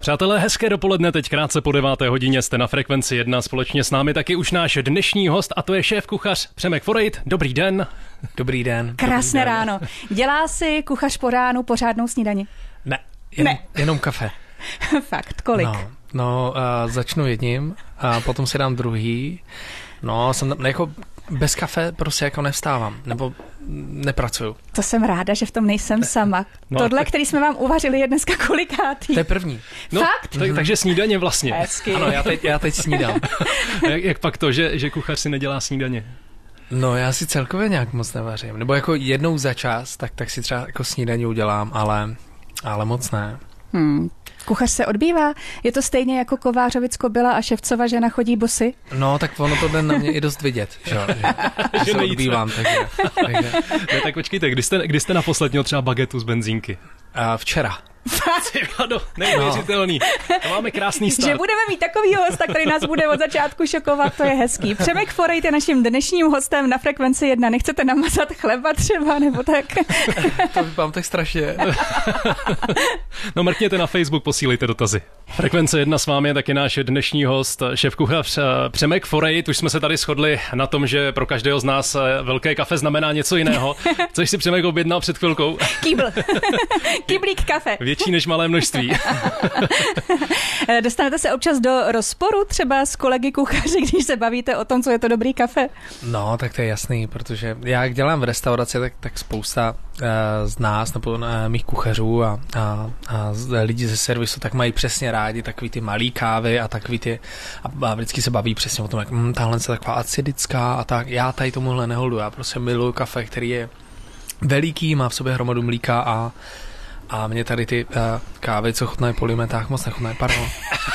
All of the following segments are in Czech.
Přátelé, hezké dopoledne, teď krátce po 9. hodině jste na Frekvenci 1, společně s námi taky už náš dnešní host a to je šéf kuchař Přemek Forejt. Dobrý den. Dobrý den. Krásné ráno. Dělá si kuchař po ránu pořádnou snídani? Ne, jenom kafe. Fakt, kolik? Začnu jedním a potom si dám druhý. No, jako bez kafe prostě jako nevstávám, nebo nepracuju. To jsem ráda, že v tom nejsem sama. Tohle, který jsme vám uvařili, je dneska kolikátý? To je první. No, fakt? Takže snídaně vlastně. Hezky. Ano, já teď snídám. jak pak to, že kuchař si nedělá snídaně? No, já si celkově nějak moc nevařím. Nebo jako jednou za čas, tak si třeba jako snídaní udělám, ale moc ne. Kuchař se odbývá? Je to stejně jako Kovářovic Kobila a Ševcova žena chodí bosy? No, tak ono to jde na mě i dost vidět, že se odbývám. Takže. No, tak počkejte, kdy jste naposled měl třeba bagetu z benzínky? Včera. Neuvěřitelný. To máme krásný start. Že budeme mít takovýho hosta, který nás bude od začátku šokovat, to je hezký. Přemek Forejt je naším dnešním hostem na Frekvenci 1. Nechcete namazat chleba třeba, nebo tak? To vypadám tak strašně. No mrkněte na Facebook, posílejte dotazy. Frekvence 1 s vámi je taky náš dnešní host, šéfkuchař Přemek Forejt. Už jsme se tady shodli na tom, že pro každého z nás velké kafe znamená něco jiného. Což si Přemek objednal před chvilkou. Kýbl. Kýblík kafe. Větší než malé množství. Dostanete se občas do rozporu třeba s kolegy kuchaři, když se bavíte o tom, co je to dobrý kafe? No, tak to je jasný, protože já jak dělám v restauraci, tak spousta z nás nebo mých kuchařů a lidi ze servisu tak mají přesně rádi takový ty malý kávy a takový ty a vždycky se baví přesně o tom, jak tahle je taková acidická a tak. Já tady tomuhle neholdu, já prostě miluju kafe, který je veliký, má v sobě hromadu mlíka a mě tady ty kávy, co chutnají po limetách, moc nechutnají, pardon.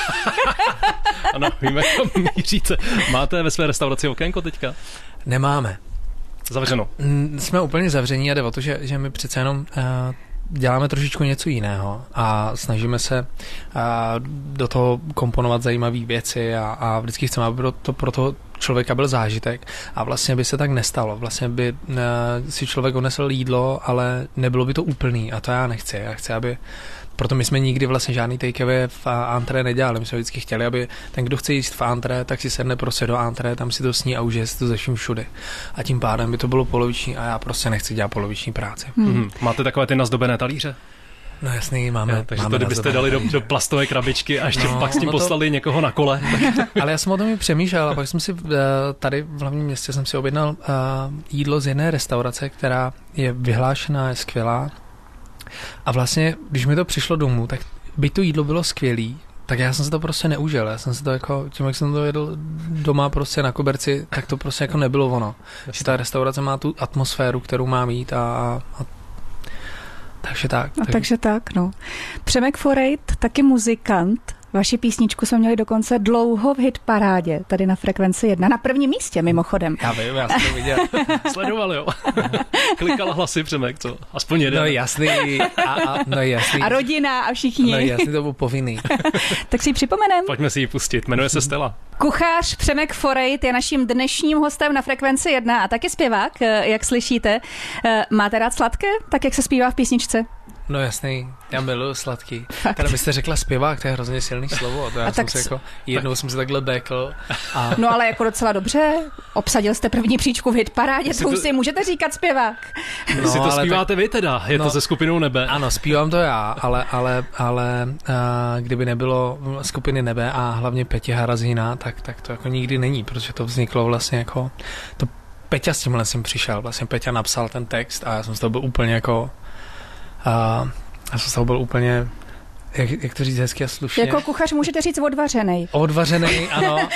Ano, víme, kam míříte. Máte ve své restauraci okénko teďka? Nemáme. Zavřeno. Jsme úplně zavření a jde o to, že my přece jenom děláme trošičku něco jiného a snažíme se do toho komponovat zajímavé věci a vždycky chceme, aby to pro toho člověka byl zážitek a vlastně by se tak nestalo. Vlastně by si člověk odnesl jídlo, ale nebylo by to úplný a to já nechci. Já chci, aby proto my jsme nikdy vlastně žádný takeaway v antré nedělali. My jsme vždycky chtěli, aby ten, kdo chce jíst v antré, tak si sedne prostě do antré, tam si to sní a užije si to ze vším všude. A tím pádem by to bylo poloviční a já prostě nechci dělat poloviční práci. Máte takové ty nazdobené talíře? No jasný, máme. Takže to kdybyste dali do plastové krabičky a ještě pak s tím poslali někoho na kole. Ale já jsem o tom i přemýšlel a pak jsem si tady v hlavním městě jsem si objednal jídlo z jedné restaurace, která je vyhlášená, je skvělá. A vlastně, když mi to přišlo domů, tak byť to jídlo bylo skvělý, tak já jsem se to prostě neužil. Já jsem se to jako, tím jak jsem to jedl doma prostě na koberci, tak to prostě jako nebylo ono. Že ta restaurace má tu atmosféru, kterou má mít a takže tak. Takže tak, no. Přemek Forejt, taky muzikant. Vaši písničku jsme měli dokonce dlouho v hitparádě, tady na Frekvenci 1. Na prvním místě, mimochodem. Já vím, já jsem to viděl. Sledoval, jo. Klikala hlasy Přemek, co? Aspoň jeden. No jasný. No jasný. A rodina a všichni. No jasný, to byl povinný. Tak si ji připomenem. Pojďme si ji pustit, jmenuje se Stella. Kuchař Přemek Forejt je naším dnešním hostem na Frekvenci 1 a taky zpěvák, jak slyšíte. Máte rád sladké, tak jak se zpívá v písničce? No jasný, já miluju sladký. Teda byste řekla zpěvák, to je hrozně silný slovo. To já jsem si jako, jednou jsem se takhle bekl. No ale jako docela dobře, obsadil jste první příčku v hitparádě, to už si můžete říkat zpěvák. No, si to zpíváte vy teda, je to se skupinou Nebe. Ano, zpívám to já, ale kdyby nebylo skupiny Nebe a hlavně Petě Harazína, tak to jako nikdy není, protože to vzniklo vlastně jako, to Peťa s tímhle jsem přišel, vlastně Peťa napsal ten text a já jsem z toho byl úplně jako já jsem z toho byl úplně, jak to říct hezky a slušně. Jako kuchař můžete říct odvařenej. Odvařenej, ano.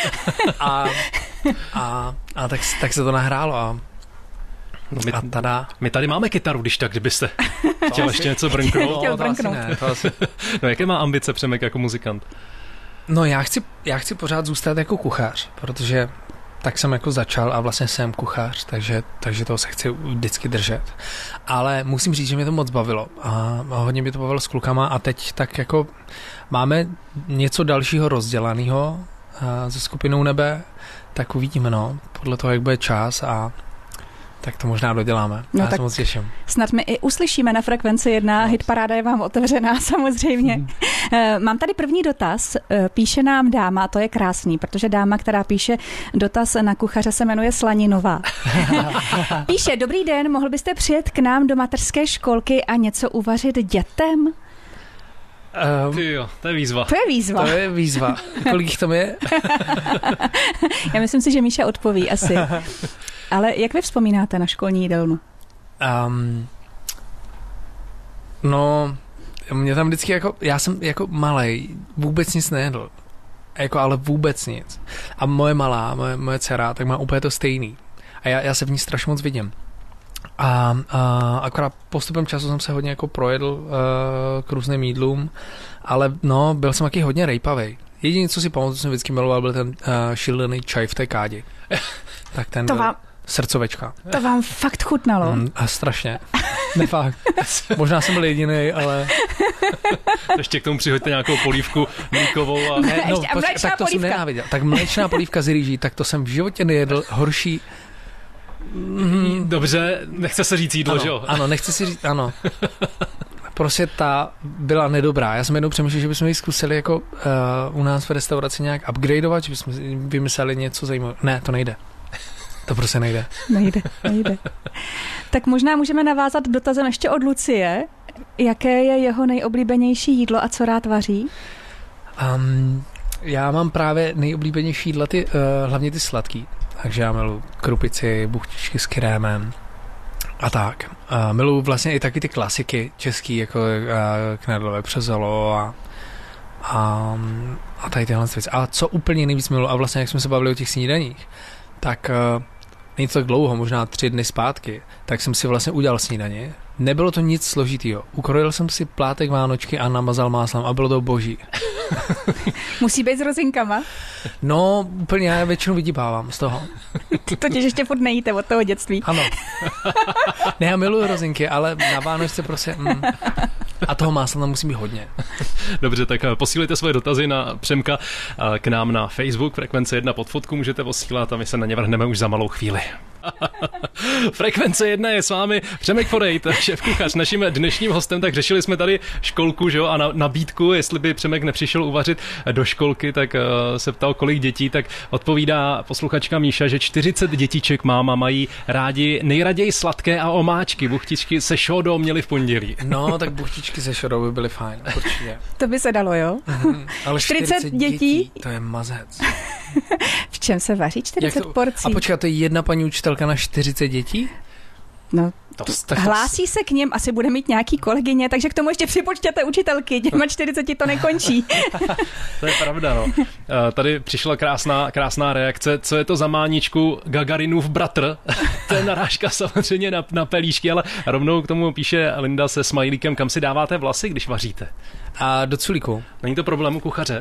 A tak se to nahrálo a my tady máme kytaru, když tak, kdybyste chtěl ještě něco brnknout. No jaké má ambice Přemek jako muzikant? No já chci pořád zůstat jako kuchař, protože tak jsem jako začal a vlastně jsem kuchař, takže toho se chci vždycky držet. Ale musím říct, že mě to moc bavilo a hodně mě to bavilo s klukama a teď tak jako máme něco dalšího rozdělaného se skupinou Nebe, tak uvidíme, no, podle toho, jak bude čas a Tak to možná doděláme. No Já se moc těším. Snad my i uslyšíme na Frekvenci 1. Hitparáda je vám otevřená samozřejmě. Mám tady první dotaz. Píše nám dáma, a to je krásný, protože dáma, která píše dotaz na kuchaře, se jmenuje Slaninová. Píše, dobrý den, mohl byste přijet k nám do mateřské školky a něco uvařit dětem? Tyjo, to je výzva. To je výzva. Kolik jich tam je? Já myslím si, že Míša odpoví asi. Ale jak vy vzpomínáte na školní jídelnu? No, mě tam vždycky já jsem jako malej, vůbec nic nejedl. Ale vůbec nic. A moje malá, moje dcera, tak má úplně to stejný. A já se v ní strašně moc vidím. A akorát postupem času jsem se hodně jako projedl k různým jídlům, ale no, byl jsem taky hodně rejpavej. Jediné, co si pamatuju, jsem vždycky miloval, byl ten šílený čaj v té kádi. Tak ten byl srdcovečka. To vám fakt chutnalo. A strašně. Nefakt. Možná jsem byl jediný, ale... Ještě k tomu přihoďte nějakou polívku mlíkovou a... Ne, no, tak to jsem nenáviděl. Tak mléčná polívka z rýží, tak to jsem v životě nejedl. Horší... Dobře, nechce se říct jídlo, že jo? Ano, nechce si říct, ano. Prostě ta byla nedobrá. Já jsem jednou přemýšlel, že bychom ji zkusili jako u nás v restauraci nějak upgradeovat, že bychom vymysleli něco zajímavého. Ne, to nejde. To prostě nejde. Nejde. Tak možná můžeme navázat dotazem ještě od Lucie. Jaké je jeho nejoblíbenější jídlo a co rád vaří? Já mám právě nejoblíbenější jídla, hlavně ty sladký. Takže já miluji krupici, buchtičky s krémem a tak. Miluji vlastně i taky ty klasiky český, jako knedlové přezolo a tady tyhle věci. A co úplně nejvíc miluji, a vlastně jak jsme se bavili o těch snídaních, tak není to tak dlouho, možná 3 dny zpátky, tak jsem si vlastně udělal snídaně. Nebylo to nic složitýho. Ukrojil jsem si plátek vánočky a namazal máslem a bylo to boží. Musí být s rozinkama? No, úplně já většinou vydíbávám z toho. Totiž ještě furt nejíte od toho dětství. Ano. Ne, já miluji rozinky, ale na Vánoce prostě... A toho másla tam musí být hodně. Dobře, tak posílejte svoje dotazy na Přemka k nám na Facebook, Frekvence 1 pod fotku můžete posílat a my se na ně vrhneme už za malou chvíli. Frekvence 1 je s vámi Přemek Forejt, šéfkuchař, naším dnešním hostem, tak řešili jsme tady školku, že jo, a nabídku, jestli by Přemek nepřišel uvařit do školky, tak se ptal, kolik dětí, tak odpovídá posluchačka Míša, že 40 dětiček máma mají nejraději sladké a omáčky, buchtičky se šodou měli v pondělí. No, tak buchtičky se šodou by byly fajn, určitě. To by se dalo, jo? Ale 40 dětí, to je mazec. V čem se vaří 40 porcí? A počkat, to je jedna paní učitelka na 40 dětí? No, hlásí se k něm, asi bude mít nějaký kolegyně, takže k tomu ještě připočtěte učitelky, těma 40 to nekončí. To je pravda, no. Tady přišla krásná reakce. Co je to za máničku Gagarinův bratr? To je narážka samozřejmě na pelíšky, ale rovnou k tomu píše Linda se smajlíkem, kam si dáváte vlasy, když vaříte? A do culíku. Není to problém u kuchaře?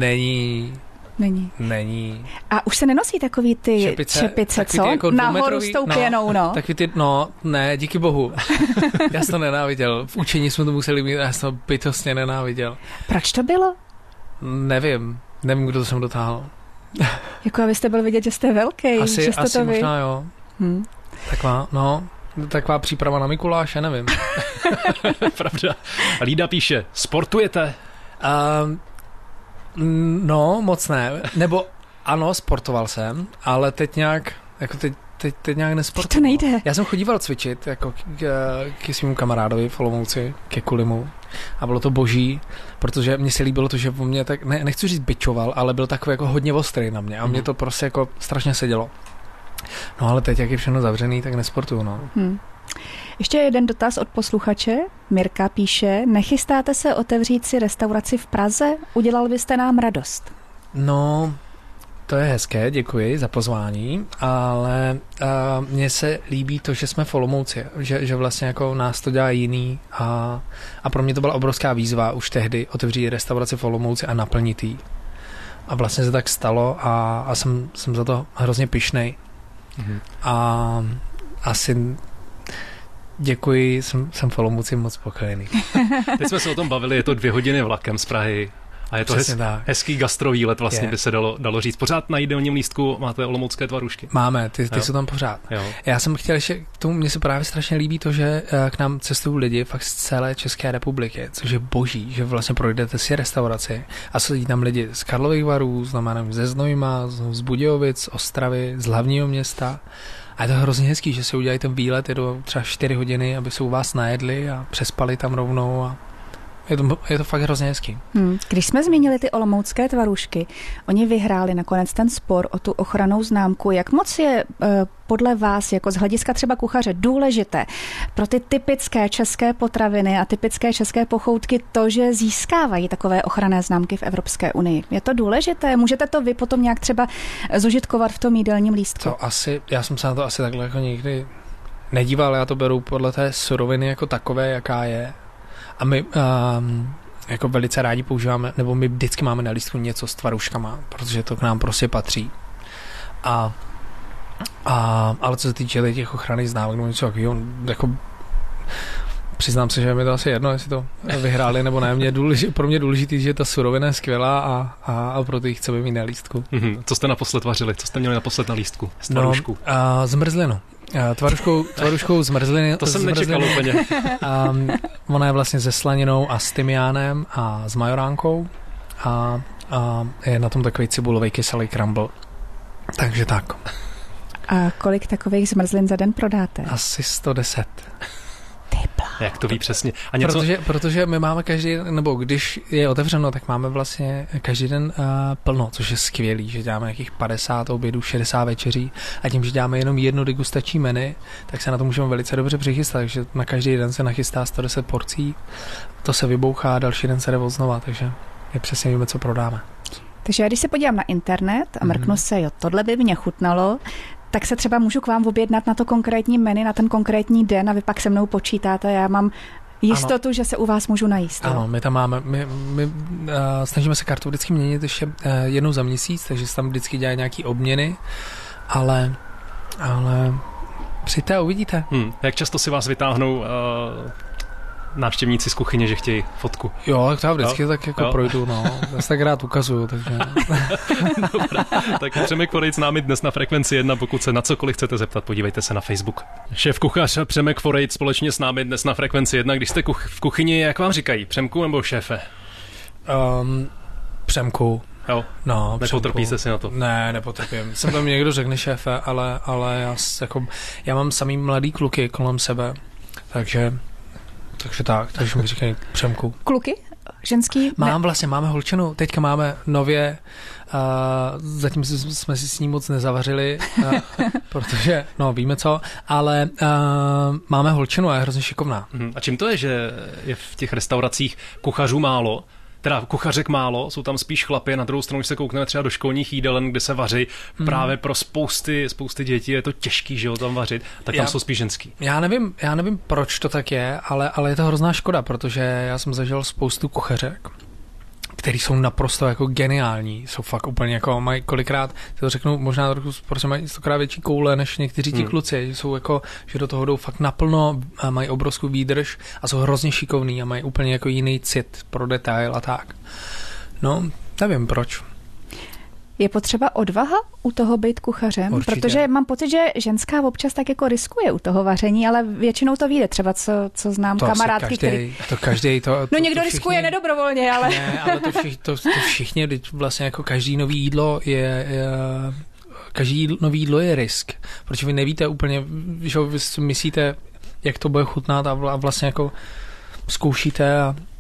Není. A už se nenosí takový ty čepice co? Jako nahoru s tou pěnou, no. Takový ty, ne, díky bohu. Já jsem to nenáviděl. V učení jsme to museli mít, já jsem to bytostně nenáviděl. Proč to bylo? Nevím, kdo to jsem dotáhl. Jako abyste byl vidět, že jste velký. Asi to možná jo. Taková příprava na Mikuláše, nevím. Pravda. Lída píše, sportujete? No, moc ne. Nebo ano, sportoval jsem, ale teď nějak, jako teď nějak nesportoval. To nejde. Já jsem chodíval cvičit jako k svému kamarádovi v Olomouci, ke Kulimu. A bylo to boží, protože mně se líbilo to, že po mě tak, nechci říct bičoval, ale byl takový jako hodně ostrý na mě. A mě to prostě jako strašně sedělo. No ale teď, jak je všechno zavřený, tak nesportuju, no. Ještě jeden dotaz od posluchače. Mirka píše, nechystáte se otevřít si restauraci v Praze? Udělal byste nám radost. No, to je hezké, děkuji za pozvání, ale mně se líbí to, že jsme v Olomouci, že vlastně jako nás to dělá jiný a pro mě to byla obrovská výzva už tehdy otevřít restauraci v Olomouci a naplnit jí. A vlastně se tak stalo a jsem za to hrozně pyšnej. A asi děkuji, jsem v Olomouci moc spokojený. Teď jsme se o tom bavili, je to 2 hodiny vlakem z Prahy A je to hezký gastrovýlet, vlastně by se dalo říct. Pořád na jídelním lístku máte olomoucké tvarůžky. Máme, ty jsou tam pořád. Jo. Já jsem chtěl ještě k tomu, mně se právě strašně líbí to, že k nám cestují lidi fakt z celé České republiky, což je boží, že vlastně projdete si restauraci a sedí tam lidi z Karlových Varů, znamená ze Znojma, z Budějovic, z Ostravy, z hlavního města. A je to hrozně hezký, že si udělají ten výlet, jedou třeba 4 hodiny, aby se u vás najedli a přespali tam rovnou a je to fakt hrozně hezký. Když jsme zmínili ty olomoucké tvarůžky, oni vyhráli nakonec ten spor o tu ochrannou známku. Jak moc je podle vás, jako z hlediska třeba kuchaře, důležité pro ty typické české potraviny a typické české pochoutky to, že získávají takové ochranné známky v Evropské unii? Je to důležité? Můžete to vy potom nějak třeba zužitkovat v tom jídelním lístku? Já jsem se na to asi takhle jako nikdy nedíval, já to beru podle té suroviny jako takové, jaká je. A my jako velice rádi používáme, nebo my vždycky máme na lístku něco s tvarůžkama, protože to k nám prostě patří. Ale co se týče těch ochranných známek, nebo něco takového, jako přiznám se, že mi to asi jedno, jestli to vyhráli nebo ne. Pro mě důležitý, že ta surovina je skvělá a proto ji chceme mít na lístku. Co jste naposled vařili? Co jste měli naposled na lístku? Z tvarůžku? Zmrzlinu. Tvaruškou zmrzliny. To jsem nečekal úplně. Ona je vlastně se slaninou a s tymiánem a s majoránkou a je na tom takový cibulový kyselý crumble. Takže tak. A kolik takových zmrzlin za den prodáte? Asi 110. Jak to ví přesně? A něco... protože my máme každý, nebo když je otevřeno, tak máme vlastně každý den plno, což je skvělý, že děláme nějakých 50 obědů, 60 večeří a tím, že děláme jenom jedno degustační menu, tak se na to můžeme velice dobře přichystat, takže na každý den se nachystá 110 porcí, to se vybouchá a další den se jde znova, takže my přesně víme, co prodáme. Takže já když se podívám na internet a mrknu se, jo, tohle by mě chutnalo, tak se třeba můžu k vám objednat na to konkrétní menu, na ten konkrétní den a vy pak se mnou počítáte. Já mám jistotu, že se u vás můžu najíst. Ano, my tam máme, my snažíme se kartu vždycky měnit ještě jednou za měsíc, takže se tam vždycky dělají nějaký obměny, ale přijďte a uvidíte. Jak často si vás vytáhnou návštěvníci z kuchyně, že chtějí fotku? Jo, tak to vždycky tak jako projdu, no. Já se tak rád ukazuju, takže... Dobrá, tak Přemek Forejt s námi dnes na Frekvenci 1, pokud se na cokoliv chcete zeptat, podívejte se na Facebook. Šéf kuchař Přemek Forejt společně s námi dnes na Frekvenci 1. Když jste v kuchyni, jak vám říkají? Přemku nebo šéfe? Přemku. Jo, no, nepotrpí se si na to. Ne, nepotrpím. Jsem tam někdo řekne šéfe, ale já mám samý mladý kluky kolem sebe, takže mi říkají Přemku. Kluky? Ženský? Máme holčinu, teďka máme nově, zatím jsme si s ní moc nezavařili, protože, víme co, ale máme holčinu a je hrozně šikovná. A čím to je, že je v těch restauracích kuchařů málo, teda kuchařek málo, jsou tam spíš chlapy, na druhou stranu, když se koukneme třeba do školních jídelen, kde se vaří právě pro spousty dětí, je to těžký, že ho tam vařit, tak tam jsou spíš ženský. Já nevím, proč to tak je, ale je to hrozná škoda, protože já jsem zažil spoustu kuchařek, který jsou naprosto jako geniální, jsou fakt úplně jako, mají kolikrát, to řeknu možná trochu, protože mají 100krát větší koule než někteří ti kluci, že jsou jako, že do toho jdou fakt naplno, mají obrovskou výdrž a jsou hrozně šikovní a mají úplně jako jiný cit pro detail a tak. No, nevím proč. Je potřeba odvaha u toho být kuchařem? Určitě. Protože mám pocit, že ženská občas tak jako riskuje u toho vaření, ale většinou to vyjde. Třeba co znám to kamarádky, který... No někdo riskuje nedobrovolně, ale... Ne, ale to všichni, vlastně jako každý nový jídlo každý nový jídlo je risk. Protože vy nevíte úplně, že vy myslíte, jak to bude chutnat a vlastně jako zkoušíte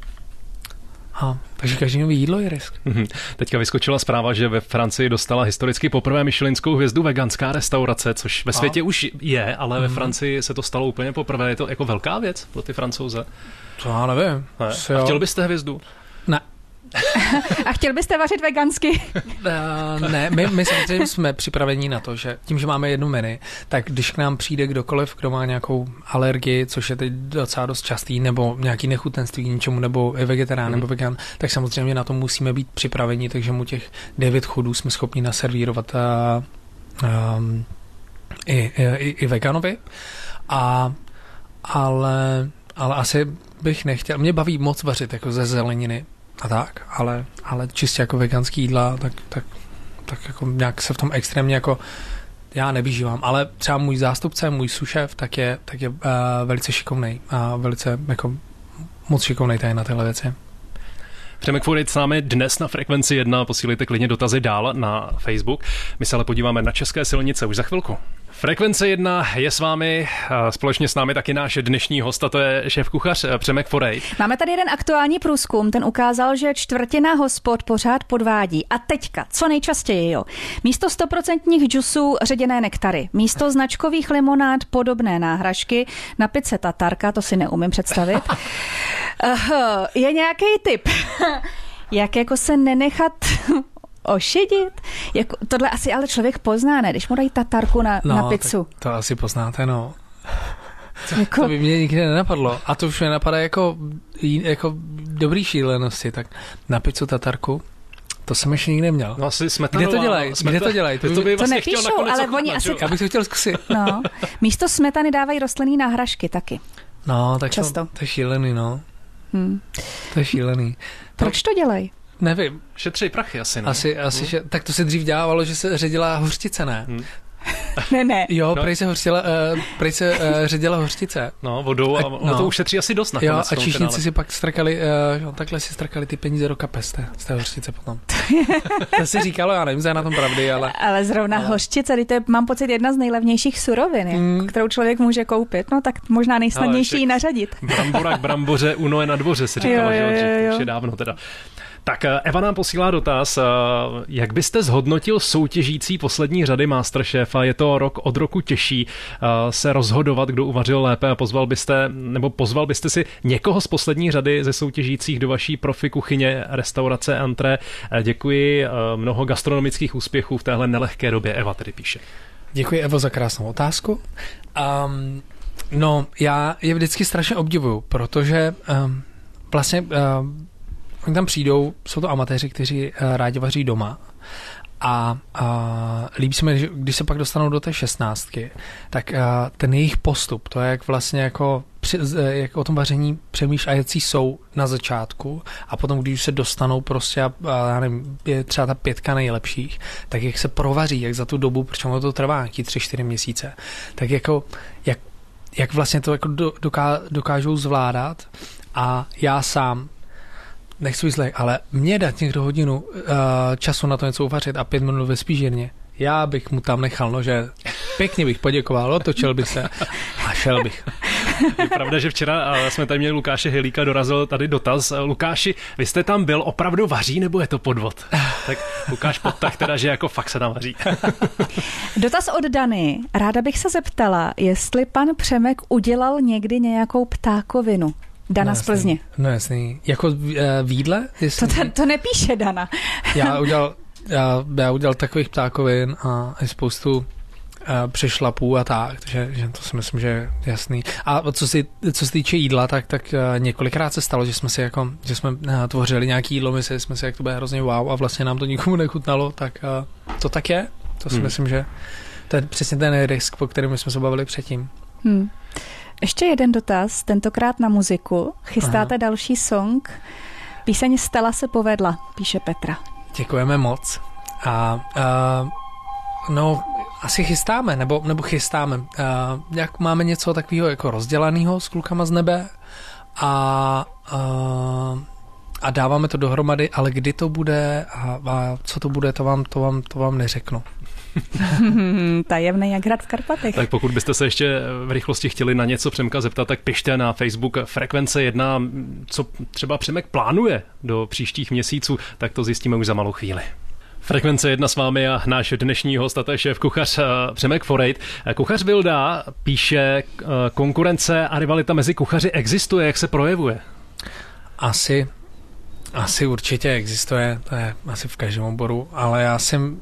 takže každý nový jídlo je risk. Teďka vyskočila zpráva, že ve Francii dostala historicky poprvé michelinskou hvězdu veganská restaurace, což ve světě už je, ale ve Francii se to stalo úplně poprvé. Je to jako velká věc pro ty Francouze? To já nevím. Ne. A chtěl byste hvězdu? Ne. A chtěl byste vařit vegansky? Ne, my samozřejmě jsme připraveni na to, že tím, že máme jednu menu, tak když k nám přijde kdokoliv, kdo má nějakou alergii, což je teď docela dost častý, nebo nějaký nechutenství něčemu, nebo je vegetarián nebo vegan, tak samozřejmě na to musíme být připraveni, takže mu těch 9 chodů jsme schopni naservírovat i veganovi. Ale asi bych nechtěl. Mě baví moc vařit jako ze zeleniny. a tak, ale čistě jako veganský jídla, tak jako nějak se v tom extrémně jako já nevyžívám, ale třeba můj zástupce, můj sušef, tak je velice šikovnej a velice jako moc šikovnej tady na tyhle věci. Přemek Forejt s námi dnes na Frekvenci 1, posílejte klidně dotazy dál na Facebook. My se ale podíváme na české silnice už za chvilku. Frekvence 1 je s vámi, společně s námi taky náš dnešní host, a to je šéfkuchař Přemek Forejt. Máme tady jeden aktuální průzkum, ten ukázal, že čtvrtina hospod pořád podvádí. A teďka, co nejčastěji, jo. Místo 100% džusů ředěné nektary, místo značkových limonád podobné náhražky, na pice tatarka, to si neumím představit. Je nějaký tip, jak jako se nenechat ošidit? Jako, tohle asi ale člověk pozná, ne? Když mu dají tatarku na pizzu. To asi poznáte, no. To by mě nikdy nenapadlo. A to už mě napadá jako dobrý šílenosti. Tak na pizzu tatarku, to jsem ještě nikdy neměl. No asi smetanová. Kde to dělají? To nepíšou, ale oni asi... Já bych to chtěl zkusit. No. Místo smetany dávají rostlinný náhražky taky. No, tak často. To je šílený, no. To je šílený. Proč to dělají? Nevím. Šetří prachy asi, ne? Asi že, tak to se dřív dělávalo, že se ředila hořčice, ne? Ne. Jo, prej se ředila hořčice. No, vodou a ono to ušetří asi dost nakonec. Jo, a číšníci si pak takhle si strkali ty peníze do kapes z té hořčice potom. To se říkalo, já nevím, že je na tom pravdy, ale... Ale zrovna hořčice, to je, mám pocit, jedna z nejlevnějších surovin, kterou člověk může koupit, no tak možná nejsnadnější ji nařadit. Brambora k bramboře, uno je na dvoře, se říkalo, že už je dávno teda. Tak Eva nám posílá dotaz, jak byste zhodnotil soutěžící poslední řady Masterchefa? Je to rok od roku těžší se rozhodovat, kdo uvařil lépe, a pozval byste si někoho z poslední řady ze soutěžících do vaší profi kuchyně, restaurace Entré. Děkuji, mnoho gastronomických úspěchů v téhle nelehké době, Eva tedy píše. Děkuji, Evo, za krásnou otázku. No, já je vždycky strašně obdivuju, protože vlastně... Oni tam přijdou, jsou to amatéři, kteří rádi vaří doma a líbí se mi, že když se pak dostanou do té 16, tak ten jejich postup, to je jak vlastně jako o tom vaření přemýšlí, jaký jsou na začátku, a potom, když se dostanou prostě a já nevím, je třeba ta 5 nejlepších, tak jak se provaří, jak za tu dobu, protože to trvá nějaký 3-4 měsíce, tak jako jak vlastně to jako dokážou zvládat. A já sám nechci být zlej, ale mě dát někdo hodinu času na to něco uvařit a 5 minut ve spížírně, já bych mu tam nechal nože, pěkně bych poděkoval, otočil bych se a šel bych. Je pravda, že včera jsme tady měli Lukáše Hilíka, dorazil tady dotaz. Lukáši, vy jste tam byl, opravdu vaří, nebo je to podvod? Tak Lukáš podtah teda, že jako fakt se tam vaří. Dotaz od Dany. Ráda bych se zeptala, jestli pan Přemek udělal někdy nějakou ptákovinu. Dana z Plzně. No jasný. Jako v jídle? To nepíše Dana. Já udělal takových ptákovin a spoustu přešlapů a tak, takže to si myslím, že je jasný. A co se týče jídla, tak několikrát se stalo, že jsme tvořili nějaký jídlo, mysleli jsme si, jak to bude hrozně wow, a vlastně nám to nikomu nechutnalo, tak to tak je. To si myslím, že to je přesně ten risk, po kterém jsme se bavili předtím. Ještě jeden dotaz, tentokrát na muziku. Chystáte další song? Píseň Stella se povedla, píše Petra. Děkujeme moc. No, asi chystáme, nebo chystáme. Jak máme něco takového jako rozdělaného s klukama z nebe a dáváme to dohromady, ale kdy to bude a co to bude, to vám neřeknu. Tajemný jak hrad v Karpatech. Tak pokud byste se ještě v rychlosti chtěli na něco Přemka zeptat, tak pište na Facebook Frekvence 1, co třeba Přemek plánuje do příštích měsíců, tak to zjistíme už za malou chvíli. Frekvence 1 s vámi a náš dnešní host, a to je šéfkuchař Přemek Forejt. Kuchař Vilda píše, konkurence a rivalita mezi kuchaři existuje, jak se projevuje? Asi určitě existuje, to je asi v každém oboru, ale já jsem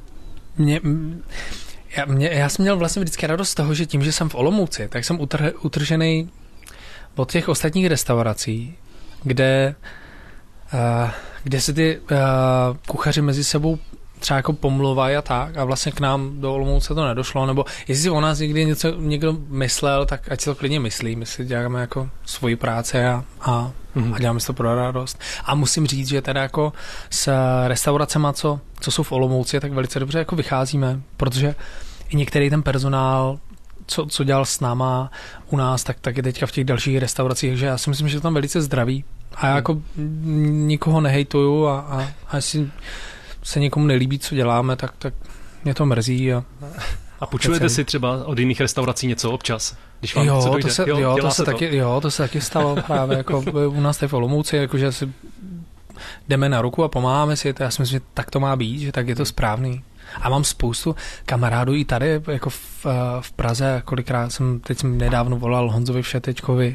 měl vlastně vždycky radost z toho, že tím, že jsem v Olomouci, tak jsem utržený od těch ostatních restaurací, kde se ty kuchaři mezi sebou třeba jako pomluvají a tak a vlastně k nám do Olomouce to nedošlo, nebo jestli si o nás někdy někdo myslel, tak ať si to klidně myslí, my si děláme jako svoji práci a děláme si to pro radost. A musím říct, že teda jako s restauracema, co jsou v Olomouci, tak velice dobře jako vycházíme, protože i některý ten personál, co dělal s náma u nás, tak je teďka v těch dalších restauracích, takže já si myslím, že to tam velice zdraví. A já jako nikoho nehejtuju a jestli se někomu nelíbí, co děláme, tak mě to mrzí. A půjčujete si třeba od jiných restaurací něco občas? Když vám to se taky stalo právě jako u nás tady v Olomouci, jakože si jdeme na ruku a pomáháme si, to já si myslím, že tak to má být, že tak je to správný. A mám spoustu kamarádů i tady, jako v Praze, kolikrát teď jsem nedávno volal Honzovi Všetečkovi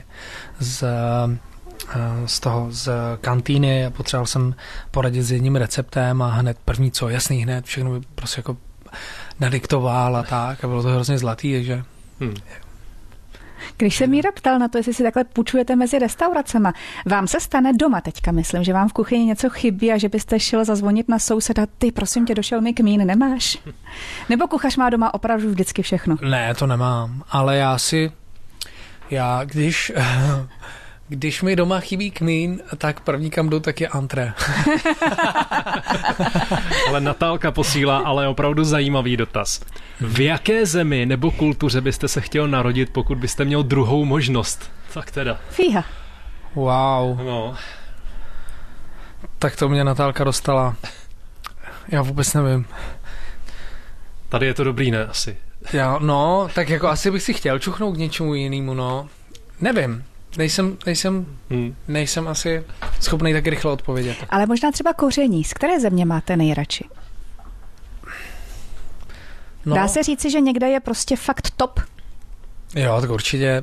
z kantýny a potřeboval jsem poradit s jedním receptem a hned první co, jasný, hned všechno mi prostě jako nadiktoval a tak a bylo to hrozně zlatý, takže... Když se Míra ptal na to, jestli si takhle půjčujete mezi restauracema, vám se stane doma teďka, myslím, že vám v kuchyni něco chybí a že byste šel zazvonit na souseda, ty prosím tě, došel mi kmín, nemáš? Nebo kuchař má doma opravdu vždycky všechno? Ne, to nemám, ale když mi doma chybí kmín, tak první kam jdu, tak je antré. Ale Natálka posílá ale opravdu zajímavý dotaz. V jaké zemi nebo kultuře byste se chtěl narodit, pokud byste měl druhou možnost? Tak teda. Fíha. Wow. No. Tak to mě Natálka dostala. Já vůbec nevím. Tady je to dobrý, ne? Asi. Tak jako asi bych si chtěl čuchnout k něčemu jinému, no. Nevím. Nejsem asi schopný tak rychle odpovědět. Ale možná třeba koření. Z které země máte nejradši? No. Dá se říci, že někde je prostě fakt top? Jo, tak určitě.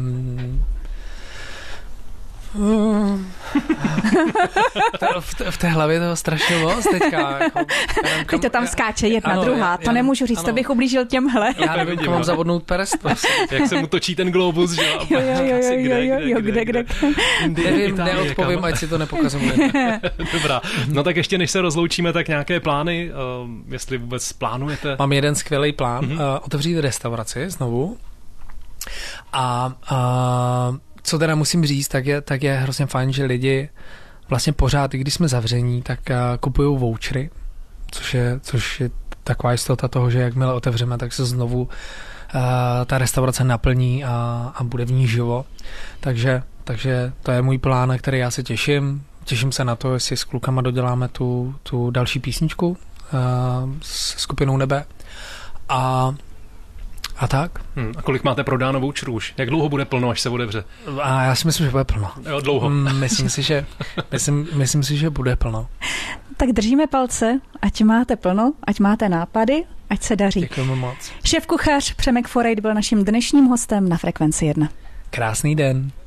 V té hlavě toho strašně moc teďka. Teď to tam skáče jedna, druhá. To nemůžu říct, to bych ublížil těmhle. Já nevím, kam mám zavodnout perest. Jak se mu točí ten globus, že? Jo, kde. Nevím, neodpovím, ať si to nepokazuje. Dobrá, no tak ještě než se rozloučíme, tak nějaké plány, jestli vůbec plánujete? Mám jeden skvělý plán, otevřít restauraci znovu a co teda musím říct, tak je hrozně fajn, že lidi vlastně pořád, i když jsme zavření, tak kupují vouchery, což je taková jistota toho, že jakmile otevřeme, tak se znovu ta restaurace naplní a bude v ní živo. Takže to je můj plán, na který já se těším. Těším se na to, jestli s klukama doděláme tu další písničku s skupinou Nebe. A tak. A kolik máte prodáno voucherů už? Jak dlouho bude plno, až se otevře? A já si myslím, že bude plno. Jo, dlouho. Myslím si, že bude plno. Tak držíme palce, ať máte plno, ať máte nápady, ať se daří. Děkujeme moc. Šéfkuchař Přemek Forejt byl naším dnešním hostem na Frekvenci 1. Krásný den.